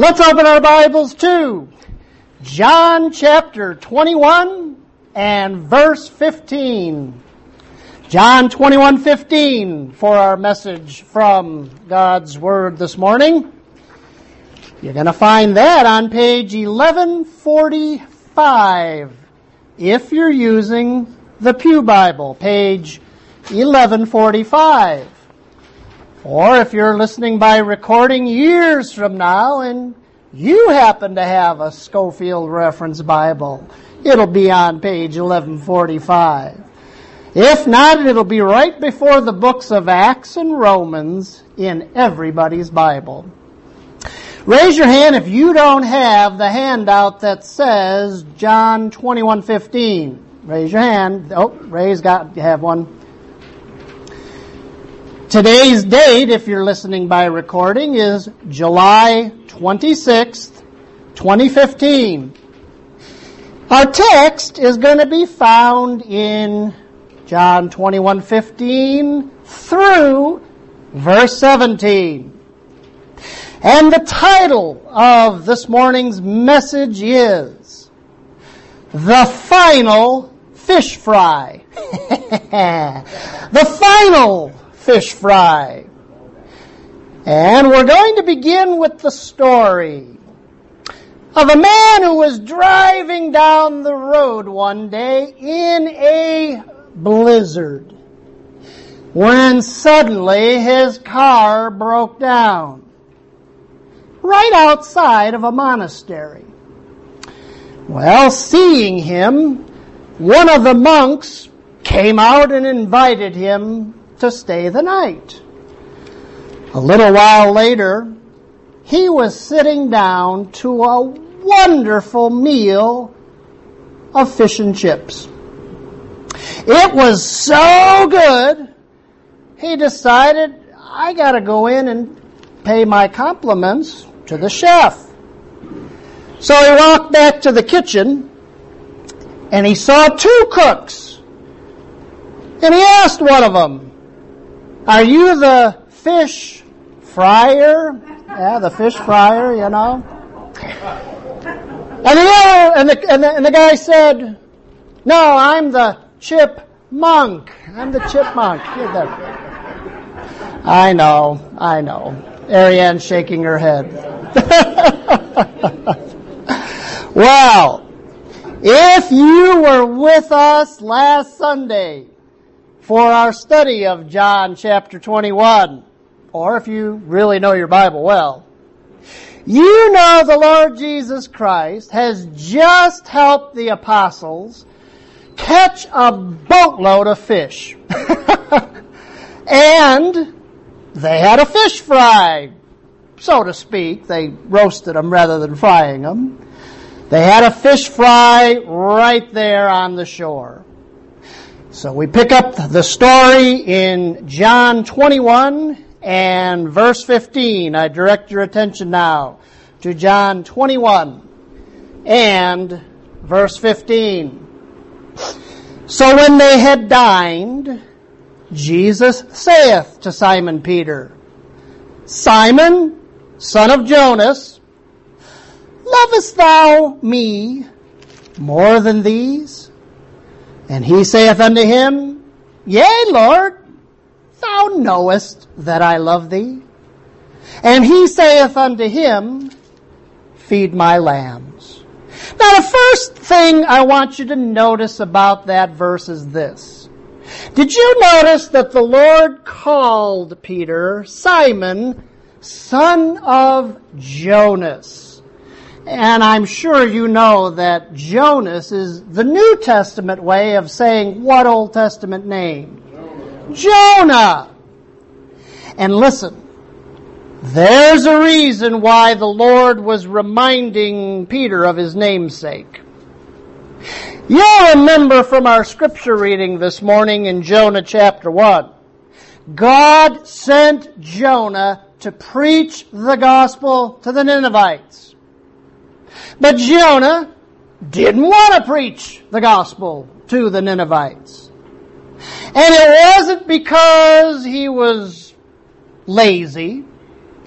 Let's open our Bibles to John chapter 21 and verse 15. John 21:15 for our message from God's Word this morning. You're going to find that on page 1145 if you're using the Pew Bible, page 1145. Or if you're listening by recording years from now and you happen to have a Scofield Reference Bible, it'll be on page 1145. If not, it'll be right before the books of Acts and Romans in everybody's Bible. Raise your hand if you don't have the handout that says John 21:15. Raise your hand. Oh, Ray's got, you have one. Today's date, if you're listening by recording, is July 26th, 2015. Our text is going to be found in John 21:15 through verse 17. And the title of this morning's message is The Final Fish Fry. The Final Fish Fry. And we're going to begin with the story of a man who was driving down the road one day in a blizzard when suddenly his car broke down right outside of a monastery. Well, seeing him, one of the monks came out and invited him to stay the night. A little while later, he was sitting down to a wonderful meal of fish and chips. It was so good, he decided, I gotta go in and pay my compliments to the chef. So he walked back to the kitchen, and he saw two cooks. And he asked one of them, "Are you the fish fryer?" Yeah, the fish fryer, you know. And the guy said, "No, I'm the chipmunk. I'm the chipmunk." I know. Ariane's shaking her head. Well, if you were with us last Sunday for our study of John chapter 21, or if you really know your Bible well, you know the Lord Jesus Christ has just helped the apostles catch a boatload of fish. And they had a fish fry, so to speak. They roasted them rather than frying them. They had a fish fry right there on the shore. So we pick up the story in John 21 and verse 15. I direct your attention now to John 21 and verse 15. So when they had dined, Jesus saith to Simon Peter, "Simon, son of Jonas, lovest thou me more than these?" And he saith unto him, "Yea, Lord, thou knowest that I love thee." And he saith unto him, "Feed my lambs." Now the first thing I want you to notice about that verse is this. Did you notice that the Lord called Peter Simon, son of Jonas? And I'm sure you know that Jonas is the New Testament way of saying what Old Testament name? Jonah. And listen, there's a reason why the Lord was reminding Peter of his namesake. You'll remember from our scripture reading this morning in Jonah chapter 1, God sent Jonah to preach the gospel to the Ninevites. But Jonah didn't want to preach the gospel to the Ninevites. And it wasn't because he was lazy.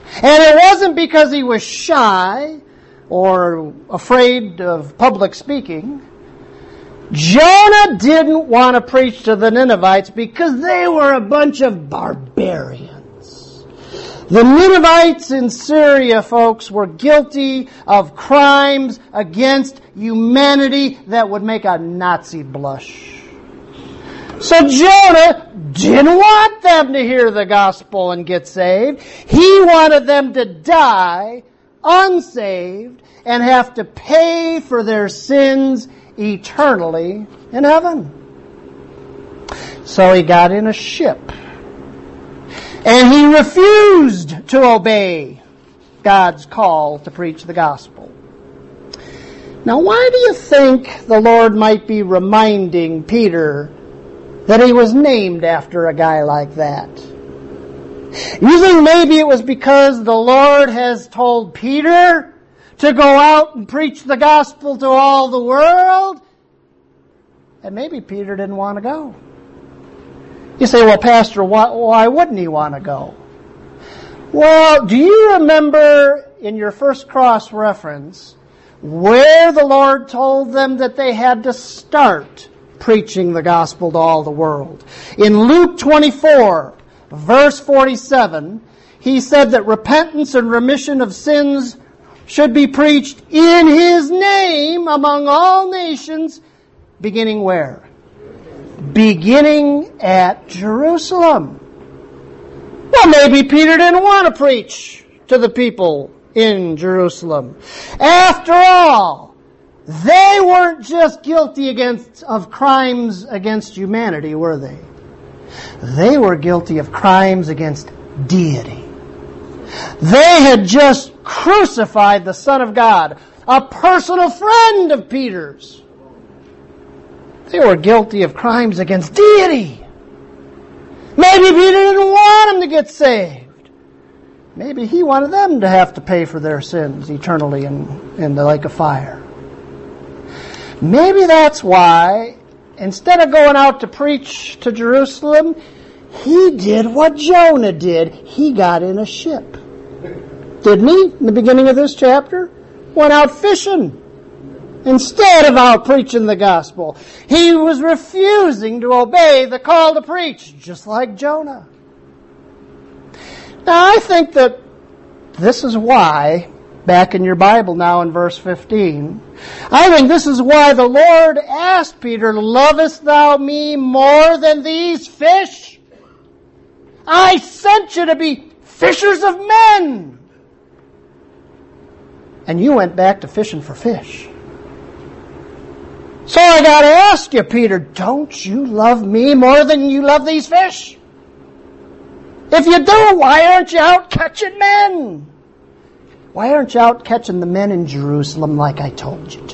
And it wasn't because he was shy or afraid of public speaking. Jonah didn't want to preach to the Ninevites because they were a bunch of barbarians. The Ninevites in Syria, folks, were guilty of crimes against humanity that would make a Nazi blush. So Jonah didn't want them to hear the gospel and get saved. He wanted them to die unsaved and have to pay for their sins eternally in heaven. So he got in a ship. And he refused to obey God's call to preach the gospel. Now, why do you think the Lord might be reminding Peter that he was named after a guy like that? You think maybe it was because the Lord has told Peter to go out and preach the gospel to all the world? And maybe Peter didn't want to go. You say, well, Pastor, why wouldn't he want to go? Well, do you remember in your first cross reference where the Lord told them that they had to start preaching the gospel to all the world? In Luke 24, verse 47, he said that repentance and remission of sins should be preached in his name among all nations, beginning where? Beginning at Jerusalem. Well, maybe Peter didn't want to preach to the people in Jerusalem. After all, they weren't just guilty of crimes against humanity, were they? They were guilty of crimes against deity. They had just crucified the Son of God, a personal friend of Peter's. They were guilty of crimes against deity. Maybe Peter didn't want them to get saved. Maybe he wanted them to have to pay for their sins eternally in the lake of fire. Maybe that's why, instead of going out to preach to Jerusalem, he did what Jonah did. He got in a ship. Didn't he? In the beginning of this chapter? Went out fishing instead of out preaching the gospel. He was refusing to obey the call to preach, just like Jonah. Now, I think that this is why, back in your Bible now in verse 15, I think this is why the Lord asked Peter, "Lovest thou me more than these fish? I sent you to be fishers of men. And you went back to fishing for fish. So I got to ask you, Peter, don't you love me more than you love these fish? If you do, why aren't you out catching men? Why aren't you out catching the men in Jerusalem like I told you to?"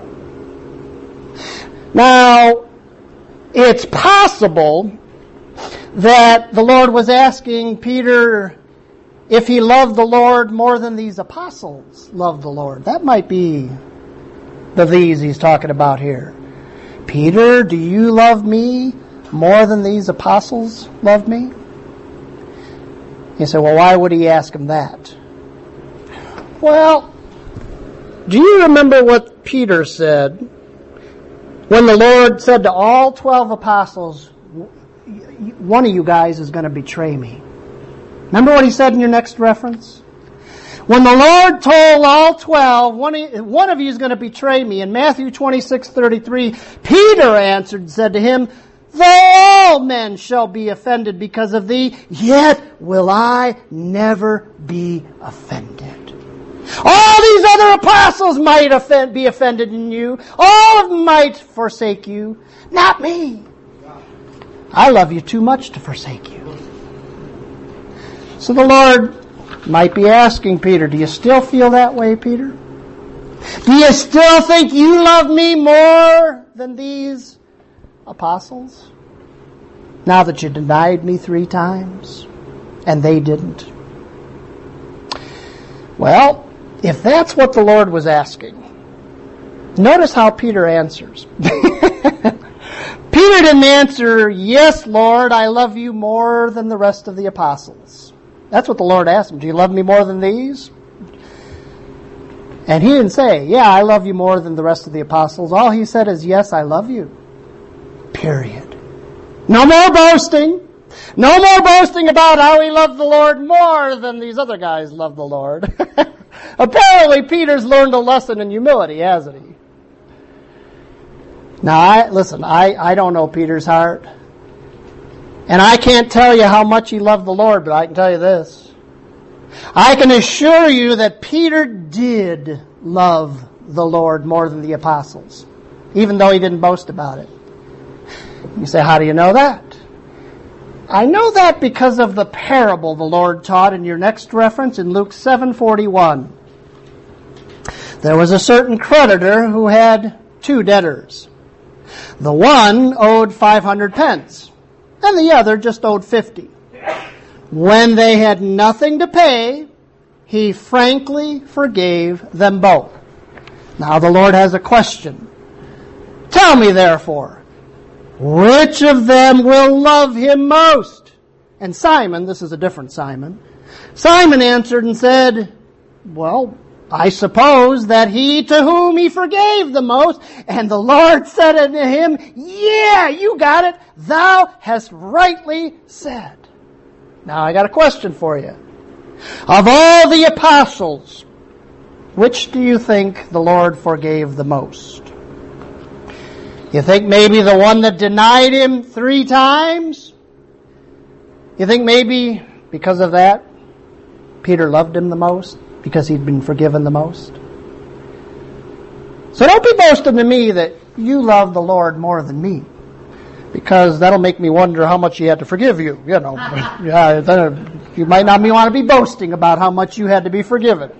Now, it's possible that the Lord was asking Peter if he loved the Lord more than these apostles loved the Lord. That might be the these he's talking about here. Peter, do you love me more than these apostles love me? You say, well, why would he ask him that? Well, do you remember what Peter said when the Lord said to all 12 apostles, one of you guys is going to betray me? Remember what he said in your next reference? When the Lord told all 12, one of you is going to betray me, in Matthew 26:33, Peter answered and said to him, "Though all men shall be offended because of thee, yet will I never be offended." All these other apostles might be offended in you. All of them might forsake you. Not me. I love you too much to forsake you. So the Lord might be asking Peter, do you still feel that way, Peter? Do you still think you love me more than these apostles? Now that you denied me 3 times and they didn't. Well, if that's what the Lord was asking, notice how Peter answers. Peter didn't answer, "Yes, Lord, I love you more than the rest of the apostles." That's what the Lord asked him. Do you love me more than these? And he didn't say, yeah, I love you more than the rest of the apostles. All he said is, yes, I love you. Period. No more boasting. No more boasting about how he loved the Lord more than these other guys loved the Lord. Apparently, Peter's learned a lesson in humility, hasn't he? Now, I don't know Peter's heart. And I can't tell you how much he loved the Lord, but I can tell you this. I can assure you that Peter did love the Lord more than the apostles, even though he didn't boast about it. You say, how do you know that? I know that because of the parable the Lord taught in your next reference in Luke 7:41. There was a certain creditor who had 2 debtors. The one owed 500 pence, and the other just owed 50. When they had nothing to pay, he frankly forgave them both. Now the Lord has a question. Tell me, therefore, which of them will love him most? And Simon, this is a different Simon, Simon answered and said, well, I suppose that he to whom he forgave the most. And the Lord said unto him, yeah, you got it. Thou hast rightly said. Now I got a question for you. Of all the apostles, which do you think the Lord forgave the most? You think maybe the one that denied him 3 times? You think maybe because of that, Peter loved him the most? Because he'd been forgiven the most? So don't be boasting to me that you love the Lord more than me. Because that'll make me wonder how much he had to forgive you. You know, you might not want to be boasting about how much you had to be forgiven.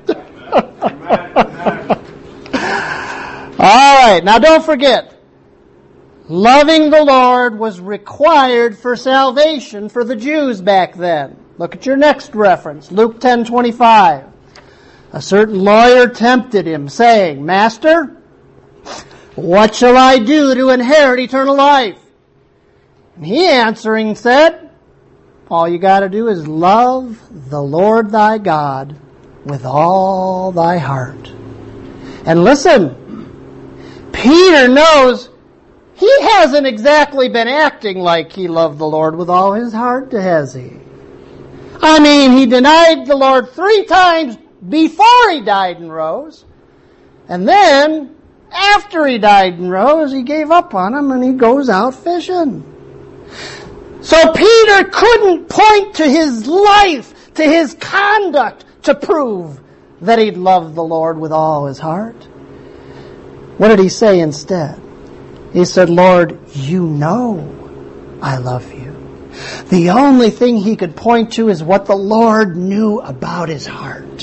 All right, now don't forget. Loving the Lord was required for salvation for the Jews back then. Look at your next reference, Luke 10:25. A certain lawyer tempted him, saying, Master, what shall I do to inherit eternal life? And he answering said, all you got to do is love the Lord thy God with all thy heart. And listen, Peter knows he hasn't exactly been acting like he loved the Lord with all his heart, has he? I mean, he denied the Lord 3 times before he died and rose. And then, after he died and rose, he gave up on him and he goes out fishing. So Peter couldn't point to his life, to his conduct, to prove that he'd loved the Lord with all his heart. What did he say instead? He said, Lord, you know I love you. The only thing he could point to is what the Lord knew about his heart.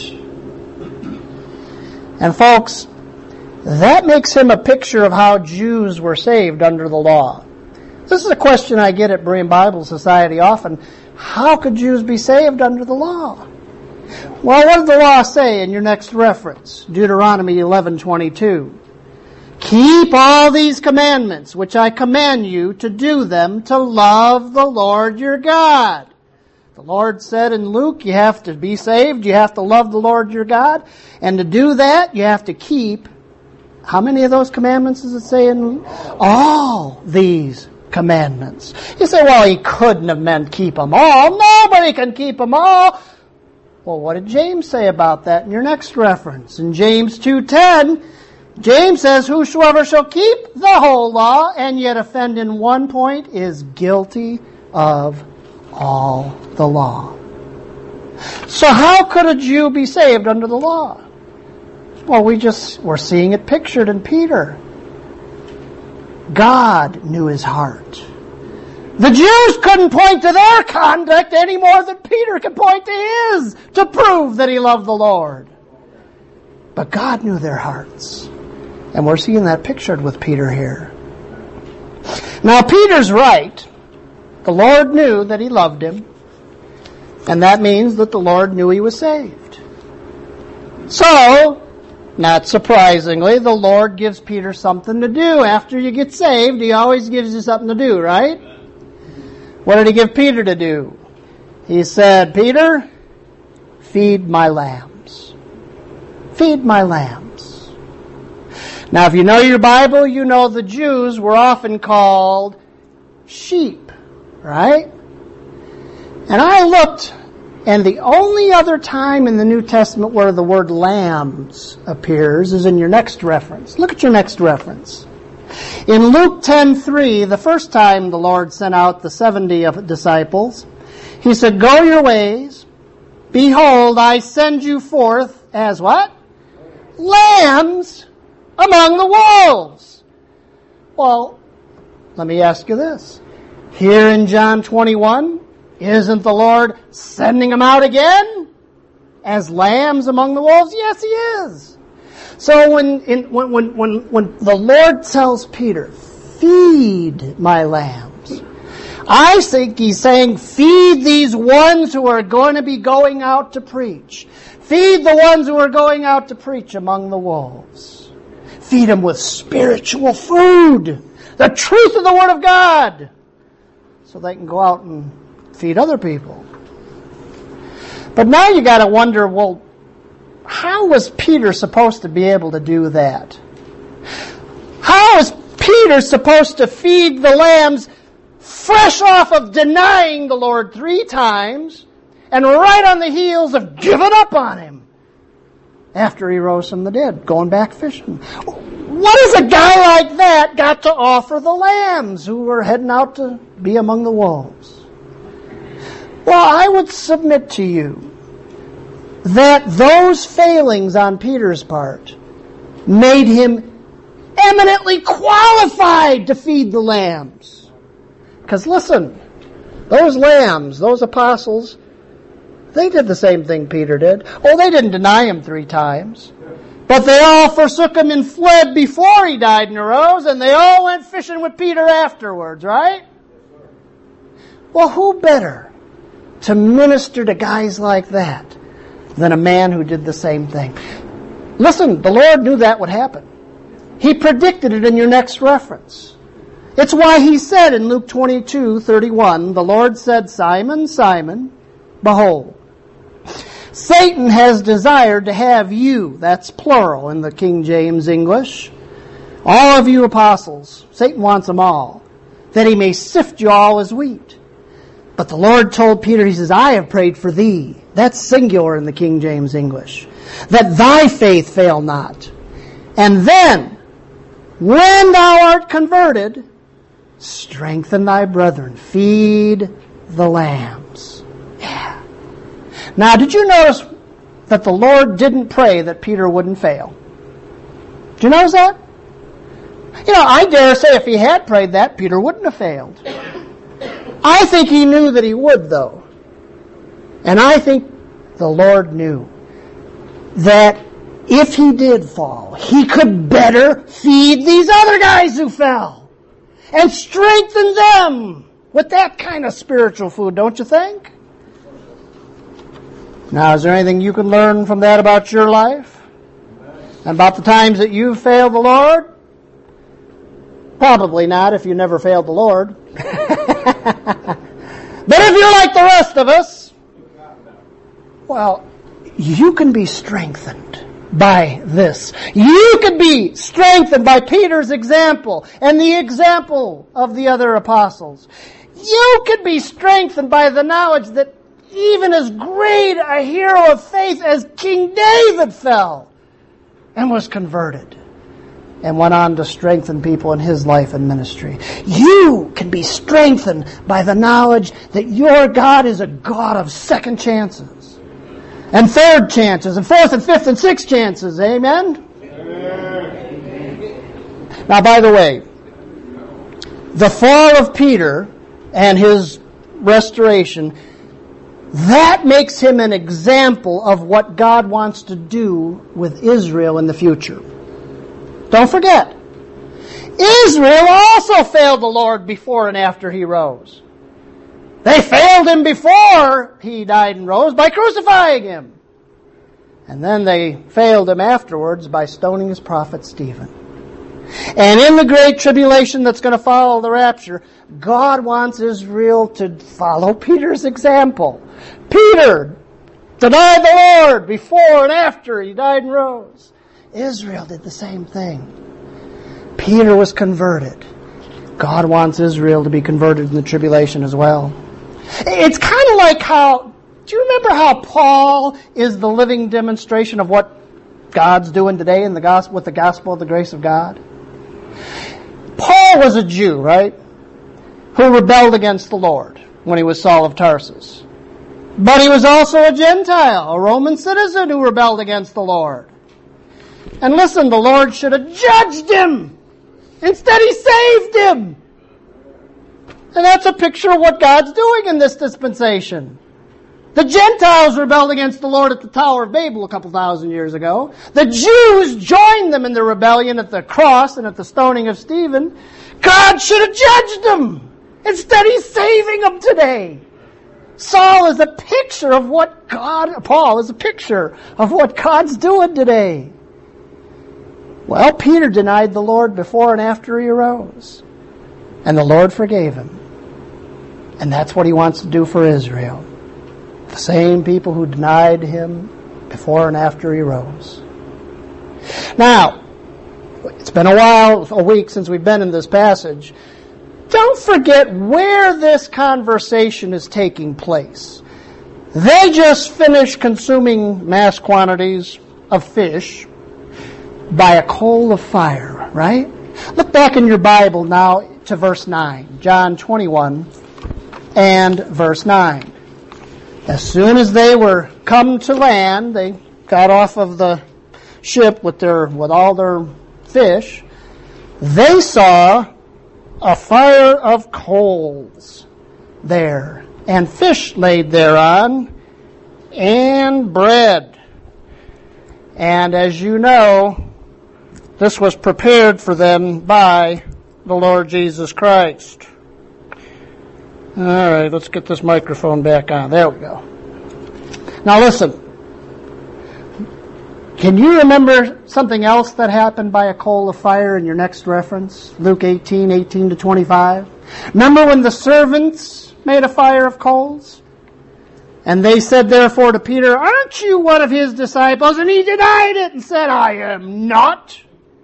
And folks, that makes him a picture of how Jews were saved under the law. This is a question I get at Berean Bible Society often. How could Jews be saved under the law? Well, what did the law say in your next reference? Deuteronomy 11:22. Keep all these commandments, which I command you to do them, to love the Lord your God. The Lord said in Luke, you have to be saved, you have to love the Lord your God, and to do that, you have to keep, how many of those commandments does it say in Luke? All these commandments. You say, well, he couldn't have meant keep them all. Nobody can keep them all. Well, what did James say about that in your next reference? In James 2:10, James says, whosoever shall keep the whole law and yet offend in one point is guilty of all the law. So how could a Jew be saved under the law? Well, we're seeing it pictured in Peter. God knew his heart. The Jews couldn't point to their conduct any more than Peter could point to his to prove that he loved the Lord. But God knew their hearts. And we're seeing that pictured with Peter here. Now, Peter's right. The Lord knew that he loved him. And that means that the Lord knew he was saved. So, not surprisingly, the Lord gives Peter something to do. After you get saved, he always gives you something to do, right? What did he give Peter to do? He said, Peter, feed my lambs. Feed my lambs. Now, if you know your Bible, you know the Jews were often called sheep, right? And I looked, and the only other time in the New Testament where the word lambs appears is in your next reference. Look at your next reference. In Luke 10:3, the first time the Lord sent out the 70 disciples, He said, "Go your ways. Behold, I send you forth as" what? "Lambs among the wolves." Well, let me ask you this. Here in John 21, isn't the Lord sending them out again as lambs among the wolves? Yes, He is. So when the Lord tells Peter, "Feed my lambs," I think He's saying, feed these ones who are going to be going out to preach. Feed the ones who are going out to preach among the wolves. Feed them with spiritual food, the truth of the Word of God, so they can go out and feed other people. But now you got to wonder, well, how was Peter supposed to be able to do that? How is Peter supposed to feed the lambs fresh off of denying the Lord 3 times and right on the heels of giving up on Him after He rose from the dead, going back fishing? What has a guy like that got to offer the lambs who were heading out to be among the wolves? Well, I would submit to you that those failings on Peter's part made him eminently qualified to feed the lambs. Because listen, those lambs, those apostles, they did the same thing Peter did. Oh, they didn't deny Him 3 times. But they all forsook Him and fled before He died and arose, and they all went fishing with Peter afterwards, right? Well, who better to minister to guys like that than a man who did the same thing? Listen, the Lord knew that would happen. He predicted it in your next reference. It's why He said in Luke 22:31, the Lord said, "Simon, Simon, behold, Satan has desired to have you," that's plural in the King James English, "all of you apostles." Satan wants them all, "that he may sift you all as wheat. But the Lord told Peter," He says, "I have prayed for thee." That's singular in the King James English. "That thy faith fail not. And then, when thou art converted, strengthen thy brethren." Feed the lambs. Yeah. Now, did you notice that the Lord didn't pray that Peter wouldn't fail? Did you notice that? You know, I dare say if He had prayed that, Peter wouldn't have failed. I think He knew that he would, though. And I think the Lord knew that if he did fall, He could better feed these other guys who fell and strengthen them with that kind of spiritual food, don't you think? Now, is there anything you can learn from that about your life? And about the times that you've failed the Lord? Probably not if you never failed the Lord. But if you're like the rest of us, well, you can be strengthened by this. You can be strengthened by Peter's example and the example of the other apostles. You can be strengthened by the knowledge that even as great a hero of faith as King David fell and was converted and went on to strengthen people in his life and ministry. You can be strengthened by the knowledge that your God is a God of second chances and third chances and fourth and fifth and sixth chances. Amen? Amen. Now, by the way, the fall of Peter and his restoration, that makes him an example of what God wants to do with Israel in the future. Don't forget, Israel also failed the Lord before and after He rose. They failed Him before He died and rose by crucifying Him. And then they failed Him afterwards by stoning His prophet Stephen. And in the great tribulation that's going to follow the rapture, God wants Israel to follow Peter's example. Peter Denied the Lord before and after he died and rose. Israel did the same thing. Peter was converted. God wants Israel to be converted in the tribulation as well. It's kind of like how, do you remember how Paul is the living demonstration of what God's doing today in the gospel, with the gospel of the grace of God? Paul was a Jew, right? Who rebelled against the Lord when he was Saul of Tarsus. But he was also a Gentile, a Roman citizen who rebelled against the Lord. And listen, the Lord should have judged him. Instead, he saved him. And that's a picture of what God's doing in this dispensation. The Gentiles rebelled against the Lord at the Tower of Babel a couple thousand years ago. The Jews joined them in the rebellion at the cross and at the stoning of Stephen. God should have judged them. Instead, he's saving them today. Paul is a picture of what God's doing today. Well, Peter denied the Lord before and after he arose. And the Lord forgave him. And that's what he wants to do for Israel. The same people who denied him before and after he rose. Now, it's been a week since we've been in this passage. Don't forget where this conversation is taking place. They just finished consuming mass quantities of fish by a coal of fire, right? Look back in your Bible now to verse 9. John 21 and verse 9. As soon as they were come to land, they got off of the ship with all their fish. They saw a fire of coals there, and fish laid thereon, and bread. And as you know, this was prepared for them by the Lord Jesus Christ. All right, let's get this microphone back on. There we go. Now listen. Can you remember something else that happened by a coal of fire in your next reference? Luke 18:18-25. Remember when the servants made a fire of coals? And they said therefore to Peter, "Aren't you one of his disciples?" And he denied it and said, "I am not."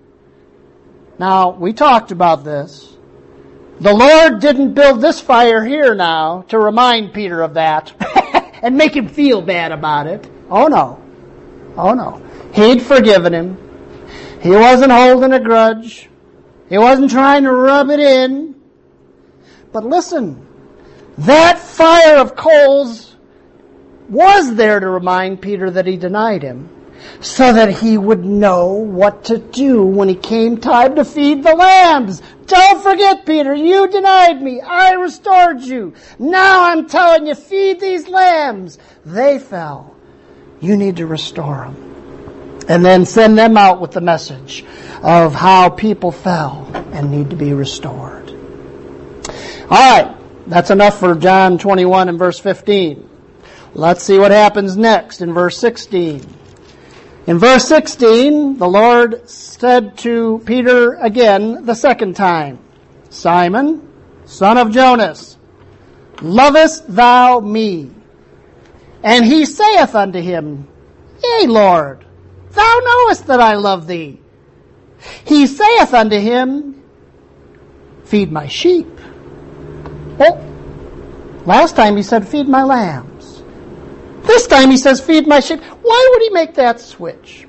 Now, we talked about this. The Lord didn't build this fire here now to remind Peter of that and make him feel bad about it. Oh no. Oh no. He'd forgiven him. He wasn't holding a grudge. He wasn't trying to rub it in. But listen, that fire of coals was there to remind Peter that he denied him, so that he would know what to do when it came time to feed the lambs. Don't forget, Peter, you denied me. I restored you. Now I'm telling you, feed these lambs. They fell. You need to restore them. And then send them out with the message of how people fell and need to be restored. All right, that's enough for John 21 and verse 15. Let's see what happens next in verse 16. In verse 16, the Lord said to Peter again the second time, "Simon, son of Jonas, lovest thou me?" And he saith unto him, "Yea, Lord, thou knowest that I love thee." He saith unto him, "Feed my sheep." Well, last time he said, "Feed my lambs." This time he says, "Feed my sheep." Why would he make that switch?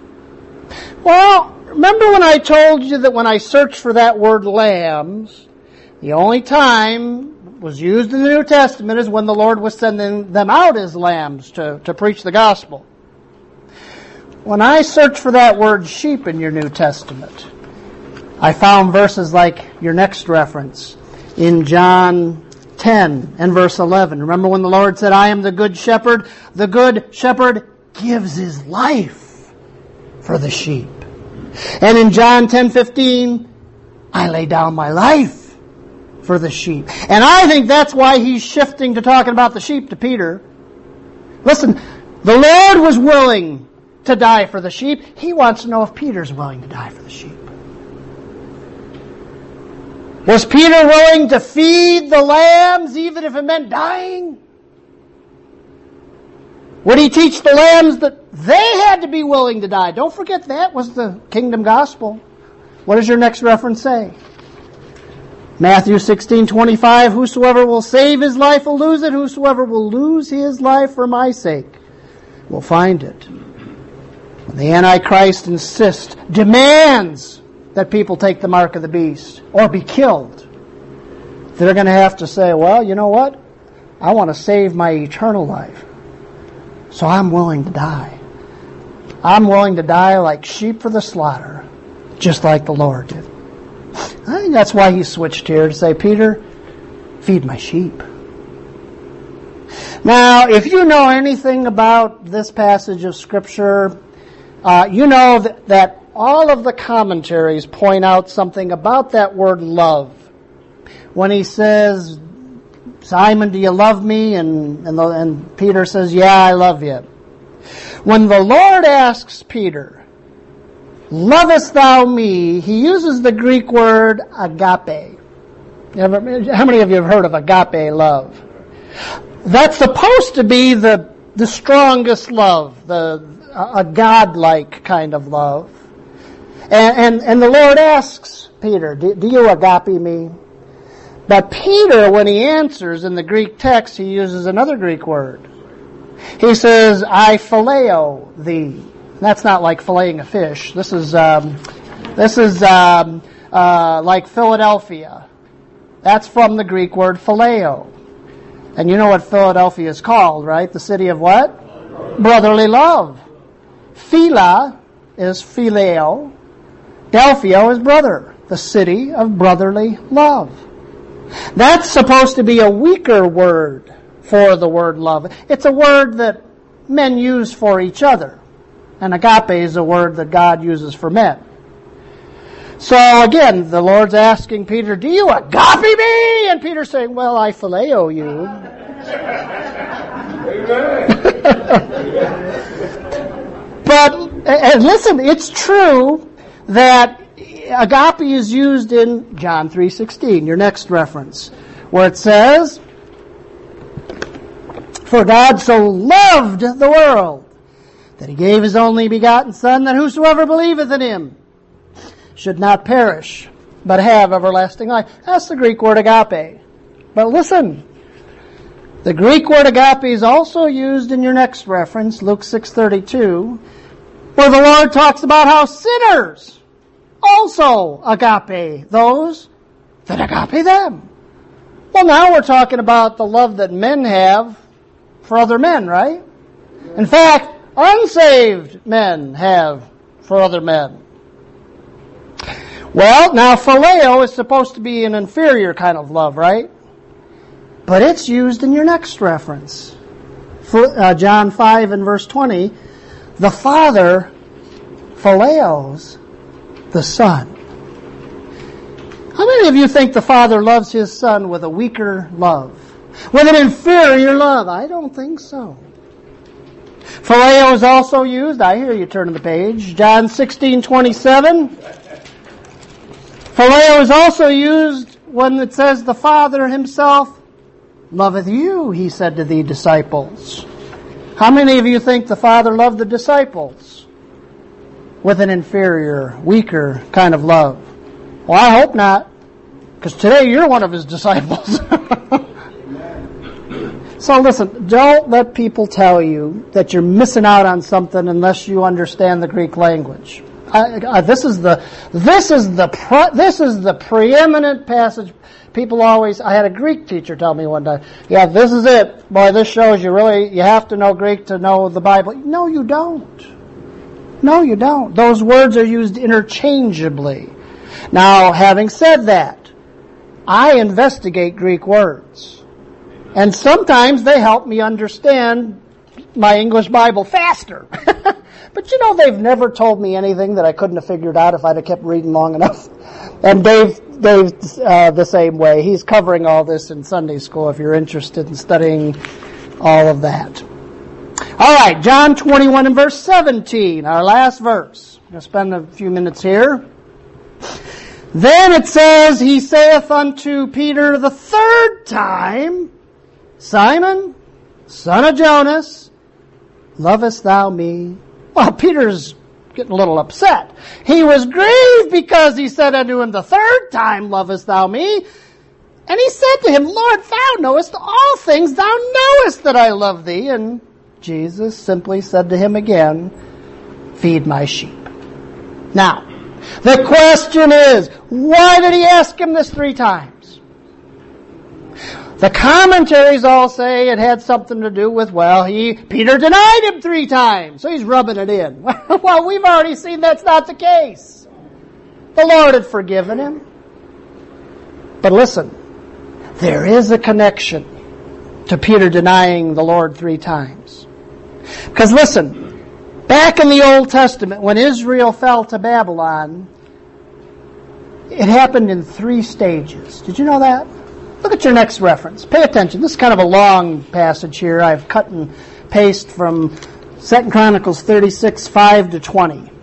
Well, remember when I told you that when I searched for that word lambs, the only time it was used in the New Testament is when the Lord was sending them out as lambs to preach the gospel. When I searched for that word sheep in your New Testament, I found verses like your next reference in John 10 and verse 11. Remember when the Lord said, "I am the good shepherd. The good shepherd gives his life for the sheep." And in John 10:15, "I lay down my life for the sheep." And I think that's why he's shifting to talking about the sheep to Peter. Listen, the Lord was willing to die for the sheep. He wants to know if Peter's willing to die for the sheep. Was Peter willing to feed the lambs even if it meant dying? Would he teach the lambs that they had to be willing to die? Don't forget that was the kingdom gospel. What does your next reference say? Matthew 16:25, whosoever will save his life will lose it. Whosoever will lose his life for my sake will find it. When the Antichrist demands that people take the mark of the beast or be killed, they're going to have to say, well, you know what? I want to save my eternal life. So I'm willing to die. I'm willing to die like sheep for the slaughter, just like the Lord did. I think that's why he switched here to say, Peter, feed my sheep. Now, if you know anything about this passage of Scripture, you know that all of the commentaries point out something about that word love. When he says, Simon, do you love me? And Peter says, yeah, I love you. When the Lord asks Peter, lovest thou me? He uses the Greek word agape. How many of you have heard of agape love? That's supposed to be the strongest love, a godlike kind of love. And the Lord asks Peter, do you agape me? But Peter, when he answers in the Greek text, he uses another Greek word. He says, I phileo thee. That's not like filleting a fish. This is like Philadelphia. That's from the Greek word phileo. And you know what Philadelphia is called, right? The city of what? Brotherly love. Phila is phileo. Delphio is brother. The city of brotherly love. That's supposed to be a weaker word for the word love. It's a word that men use for each other. And agape is a word that God uses for men. So again, the Lord's asking Peter, do you agape me? And Peter's saying, well, I phileo you. But, and listen, it's true that agape is used in John 3:16, your next reference, where it says, for God so loved the world that he gave his only begotten Son, that whosoever believeth in him should not perish, but have everlasting life. That's the Greek word agape. But listen, the Greek word agape is also used in your next reference, Luke 6:32, where the Lord talks about how sinners also agape those that agape them. Well, now we're talking about the love that men have for other men, right? In fact, unsaved men have for other men. Well, now phileo is supposed to be an inferior kind of love, right? But it's used in your next reference. John 5 and verse 20, the Father phileos the Son. How many of you think the Father loves his Son with a weaker love? With an inferior love? I don't think so. Phileo is also used. I hear you turning the page. John 16:27. Phileo is also used when it says the Father himself loveth you, he said to the disciples. How many of you think the Father loved the disciples with an inferior, weaker kind of love? Well, I hope not, because today you're one of his disciples. So listen, don't let people tell you that you're missing out on something unless you understand the Greek language. This is the preeminent passage. People always, I had a Greek teacher tell me one time, yeah, this is it. Boy, this shows you have to know Greek to know the Bible. No, you don't. No, you don't. Those words are used interchangeably. Now, having said that, I investigate Greek words. And sometimes they help me understand my English Bible faster. But you know, they've never told me anything that I couldn't have figured out if I'd have kept reading long enough. And Dave's the same way. He's covering all this in Sunday school if you're interested in studying all of that. All right, John 21 and verse 17, our last verse. I'm going to spend a few minutes here. Then it says, he saith unto Peter the third time, Simon, son of Jonas, Lovest thou me? Well, Peter's getting a little upset. He was grieved because he said unto him the third time, Lovest thou me? And he said to him, Lord, thou knowest all things. Thou knowest that I love thee. And Jesus simply said to him again, Feed my sheep. Now, the question is, why did he ask him this 3 times? The commentaries all say it had something to do with, Peter denied him 3 times, so he's rubbing it in. Well, we've already seen that's not the case. The Lord had forgiven him. But listen, there is a connection to Peter denying the Lord 3 times. Because listen, back in the Old Testament, when Israel fell to Babylon, it happened in 3 stages. Did you know that? Look at your next reference. Pay attention. This is kind of a long passage here. I've cut and pasted from 2 Chronicles 36, 5 to 20.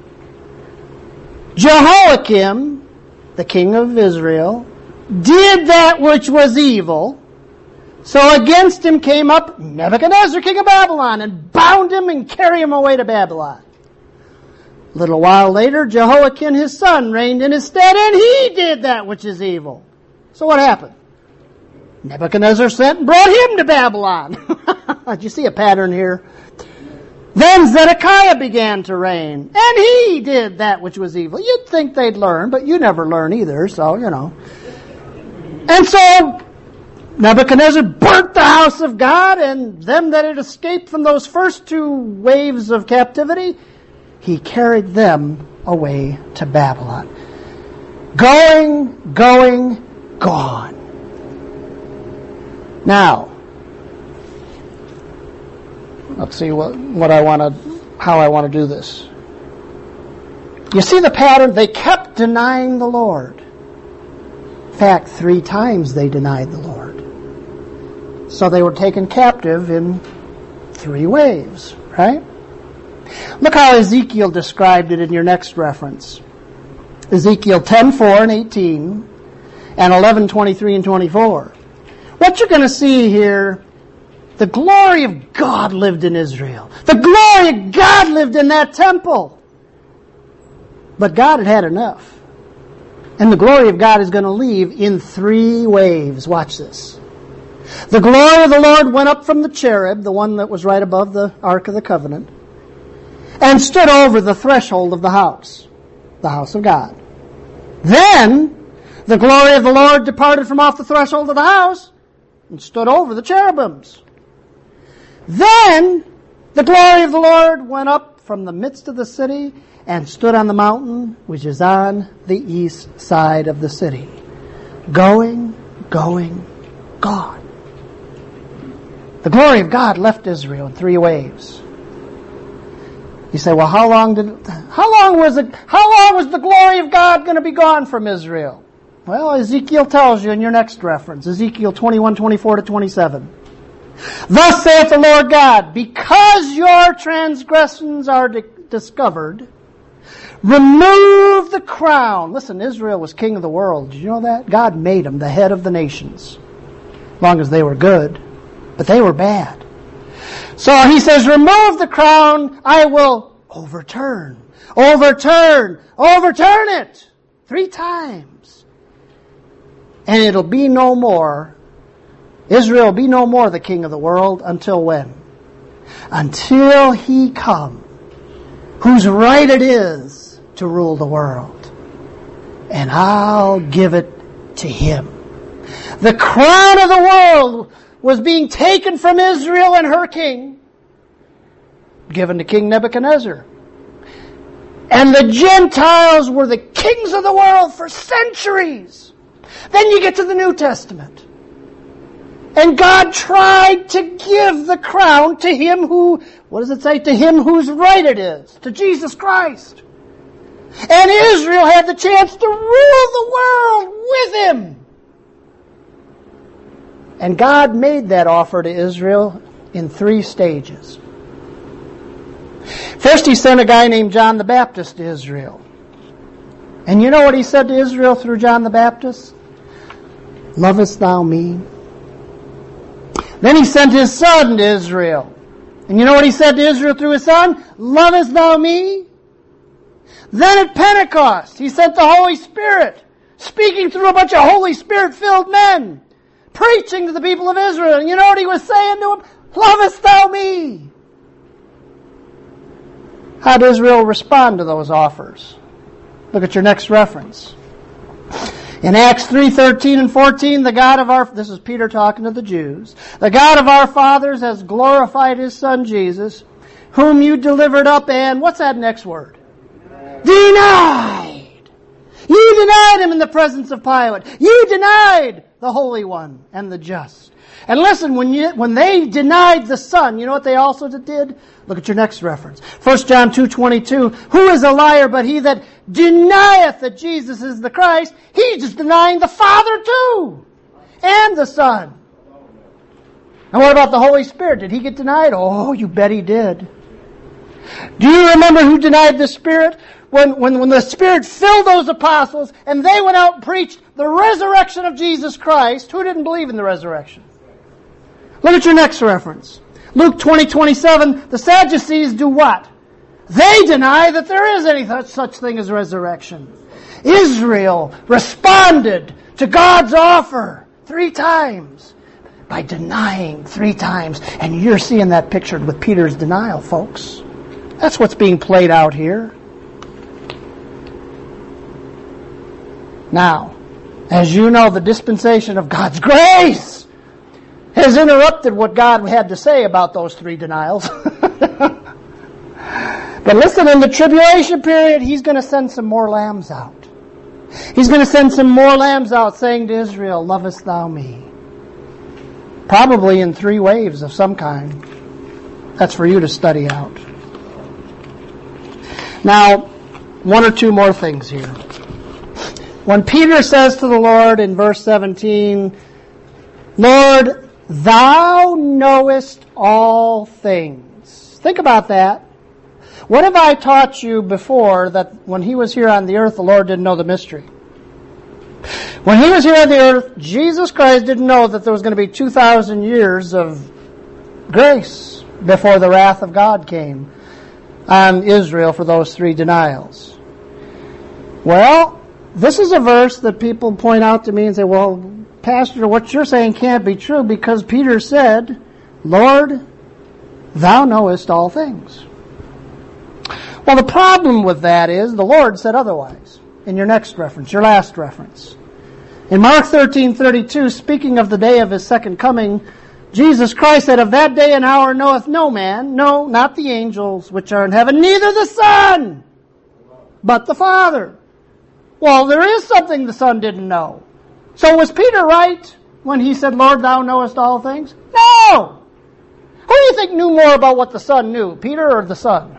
Jehoiakim, the king of Israel, did that which was evil. So against him came up Nebuchadnezzar, king of Babylon, and bound him and carried him away to Babylon. A little while later, Jehoiakim, his son, reigned in his stead, and he did that which is evil. So what happened? Nebuchadnezzar sent and brought him to Babylon. Did you see a pattern here? Then Zedekiah began to reign, and he did that which was evil. You'd think they'd learn, but you never learn either, so, And so Nebuchadnezzar burnt the house of God, and them that had escaped from those first 2 waves of captivity, he carried them away to Babylon. Going, gone. Now, let's see how I want to do this. You see the pattern? They kept denying the Lord. In fact, 3 times they denied the Lord. So they were taken captive in 3 waves, right? Look how Ezekiel described it in your next reference. Ezekiel 10:4 and 18 and 11:23 and 24. What you're going to see here, the glory of God lived in Israel. The glory of God lived in that temple. But God had enough. And the glory of God is going to leave in 3 waves. Watch this. The glory of the Lord went up from the cherub, the one that was right above the Ark of the Covenant, and stood over the threshold of the house of God. Then the glory of the Lord departed from off the threshold of the house and stood over the cherubims. Then the glory of the Lord went up from the midst of the city and stood on the mountain which is on the east side of the city. Going, gone. The glory of God left Israel in 3 waves. You say, well, how long was the glory of God going to be gone from Israel? Well, Ezekiel tells you in your next reference, Ezekiel 21:24 to 27. Thus saith the Lord God, because your transgressions are discovered, remove the crown. Listen, Israel was king of the world. Did you know that? God made him the head of the nations. As long as they were good. But they were bad. So he says, remove the crown, I will overturn it 3 times. And it'll be no more, Israel will be no more the king of the world until when? Until he come, whose right it is to rule the world. And I'll give it to him. The crown of the world was being taken from Israel and her king, given to King Nebuchadnezzar. And the Gentiles were the kings of the world for centuries. Then you get to the New Testament. And God tried to give the crown to him who, what does it say? To him whose right it is, to Jesus Christ. And Israel had the chance to rule the world with him. And God made that offer to Israel in 3 stages. First, he sent a guy named John the Baptist to Israel. And you know what he said to Israel through John the Baptist? Lovest thou me? Then he sent his son to Israel. And you know what he said to Israel through his Son? Lovest thou me? Then at Pentecost, he sent the Holy Spirit, speaking through a bunch of Holy Spirit-filled men, preaching to the people of Israel. And you know what he was saying to them? Lovest thou me? How did Israel respond to those offers? Look at your next reference. In Acts 3:13 and 14, the God of our, this is Peter talking to the Jews, the God of our fathers has glorified his Son Jesus, whom you delivered up and, what's that next word? Denied. You denied him in the presence of Pilate. You denied the Holy One and the Just. And listen, when they denied the Son, you know what they also did? Look at your next reference. 1 John 2:22. Who is a liar but he that denieth that Jesus is the Christ? He's just denying the Father too. And the Son. And what about the Holy Spirit? Did he get denied? Oh, you bet he did. Do you remember who denied the Spirit? When the Spirit filled those apostles and they went out and preached the resurrection of Jesus Christ, who didn't believe in the resurrection? Look at your next reference. Luke 20:27, the Sadducees do what? They deny that there is any such thing as resurrection. Israel responded to God's offer 3 times by denying 3 times. And you're seeing that pictured with Peter's denial, folks. That's what's being played out here. Now, as you know, the dispensation of God's grace has interrupted what God had to say about those 3 denials. But listen, in the tribulation period, he's going to send some more lambs out. He's going to send some more lambs out saying to Israel, lovest thou me? Probably in 3 waves of some kind. That's for you to study out. Now, 1 or 2 more things here. When Peter says to the Lord in verse 17, Lord, thou knowest all things. Think about that. What have I taught you before that when he was here on the earth, the Lord didn't know the mystery? When he was here on the earth, Jesus Christ didn't know that there was going to be 2,000 years of grace before the wrath of God came on Israel for those 3 denials. Well, this is a verse that people point out to me and say, well, Pastor, what you're saying can't be true because Peter said, Lord, thou knowest all things. Well, the problem with that is the Lord said otherwise in your next reference, your last reference. In Mark 13:32, speaking of the day of his second coming, Jesus Christ said, of that day and hour knoweth no man, no, not the angels which are in heaven, neither the Son, but the Father. Well, there is something the Son didn't know. So was Peter right when he said, Lord, thou knowest all things? No! Who do you think knew more about what the Son knew, Peter or the Son?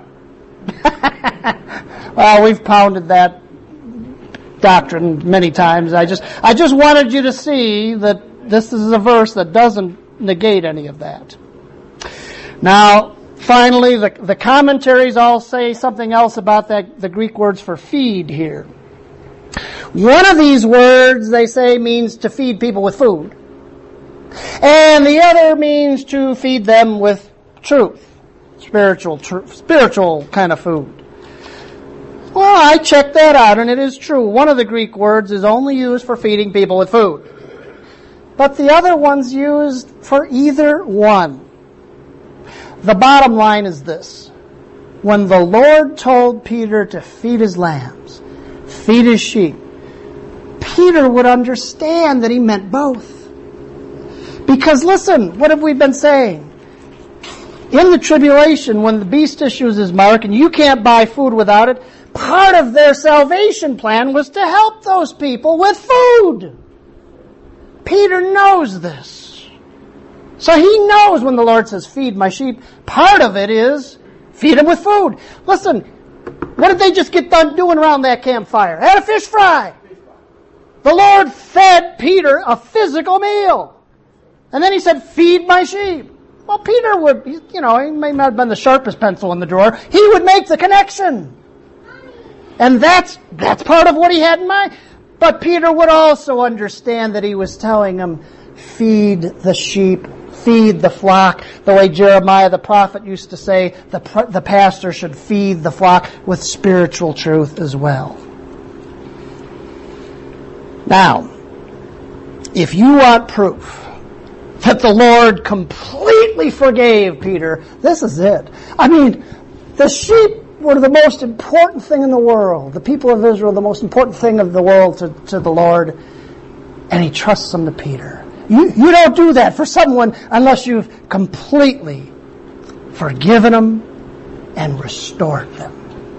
Well, we've pounded that doctrine many times. I just wanted you to see that this is a verse that doesn't negate any of that. Now, finally, the commentaries all say something else about the Greek words for feed here. One of these words, they say, means to feed people with food. And the other means to feed them with truth. Spiritual kind of food. Well, I checked that out, and it is true. One of the Greek words is only used for feeding people with food. But the other one's used for either one. The bottom line is this. When the Lord told Peter to feed his lambs, feed his sheep, Peter would understand that he meant both. Because listen, what have we been saying? In the tribulation, when the beast issues his mark and you can't buy food without it, part of their salvation plan was to help those people with food. Peter knows this. So he knows when the Lord says, feed my sheep, part of it is feed them with food. Listen, what did they just get done doing around that campfire? They had a fish fry. The Lord fed Peter a physical meal. And then he said, feed my sheep. Well, Peter would, he may not have been the sharpest pencil in the drawer. He would make the connection. And that's part of what he had in mind. But Peter would also understand that he was telling him, feed the sheep feed the flock the way Jeremiah the prophet used to say the pastor should feed the flock with spiritual truth as well. Now, if you want proof that the Lord completely forgave Peter, this is it. I mean, the sheep were the most important thing in the world. The people of Israel, the most important thing of the world to the Lord. And he trusts them to Peter. You don't do that for someone unless you've completely forgiven them and restored them.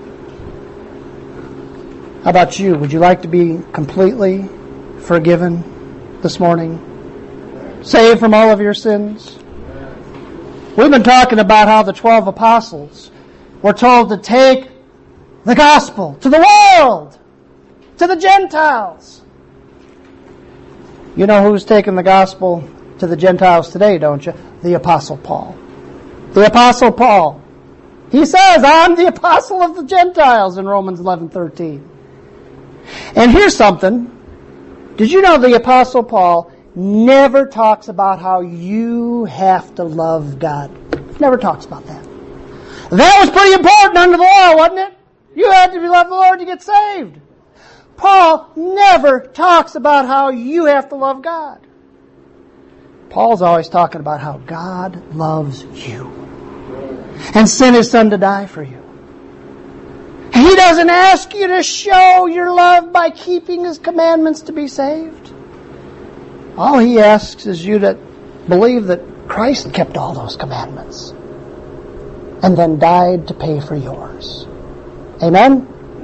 How about you? Would you like to be completely forgiven this morning? Saved from all of your sins? We've been talking about how the 12 apostles were told to take the gospel to the world, to the Gentiles. You know who's taking the gospel to the Gentiles today, don't you? The Apostle Paul. The Apostle Paul. He says, I'm the apostle of the Gentiles in Romans 11:13. And here's something. Did you know the Apostle Paul never talks about how you have to love God? Never talks about that. That was pretty important under the law, wasn't it? You had to love the Lord to get saved. Paul never talks about how you have to love God. Paul's always talking about how God loves you and sent His Son to die for you. And He doesn't ask you to show your love by keeping His commandments to be saved. All He asks is you to believe that Christ kept all those commandments and then died to pay for yours. Amen?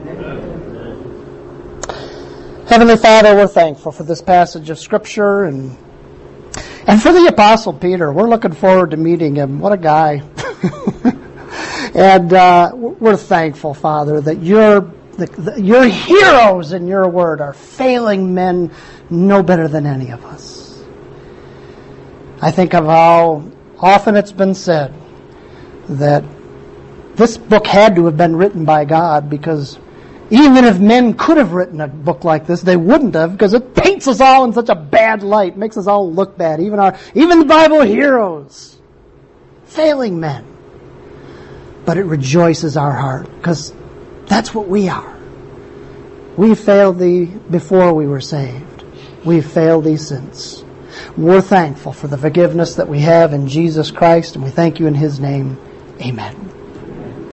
Heavenly Father, we're thankful for this passage of Scripture and for the Apostle Peter. We're looking forward to meeting him. What a guy. And we're thankful, Father, that your heroes in your word are failing men no better than any of us. I think of how often it's been said that this book had to have been written by God, because even if men could have written a book like this, they wouldn't have, because it paints us all in such a bad light, makes us all look bad, even the Bible heroes, failing men. But it rejoices our heart, because that's what we are. We failed Thee before we were saved. We've failed Thee since. We're thankful for the forgiveness that we have in Jesus Christ, and we thank You in His name. Amen.